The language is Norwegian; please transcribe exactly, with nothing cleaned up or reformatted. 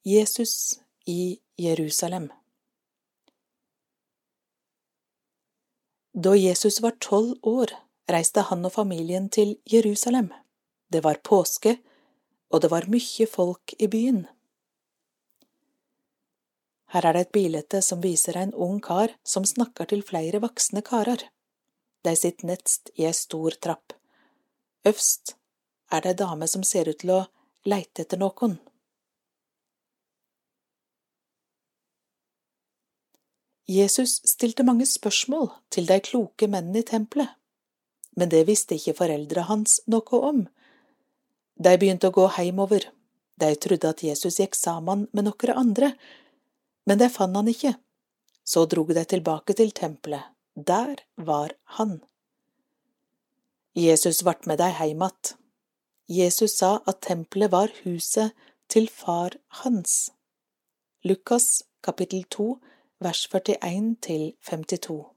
Jesus i Jerusalem. Da Jesus var tolv år, reiste han og familien til Jerusalem. Det var påske, og det var mye folk i byen. Her er det et bilde som viser en ung kar som snakker til flere voksne karer. De sitter nedst i en stor trapp. Øverst er det en dame som ser ut til å leite etter noen. Jesus stilte mange spørsmål til de kloke mennene i tempelet, men det visste ikke foreldre hans noe om. De begynte å gå heimover. De trodde at Jesus gikk sammen med noen andre, men de fant han ikke. Så drog de tilbake til tempelet. Der var han. Jesus vart med dem hjem att. Jesus sa at tempelet var huset til far hans. Lukas kapittel to, vers førtien til femtito.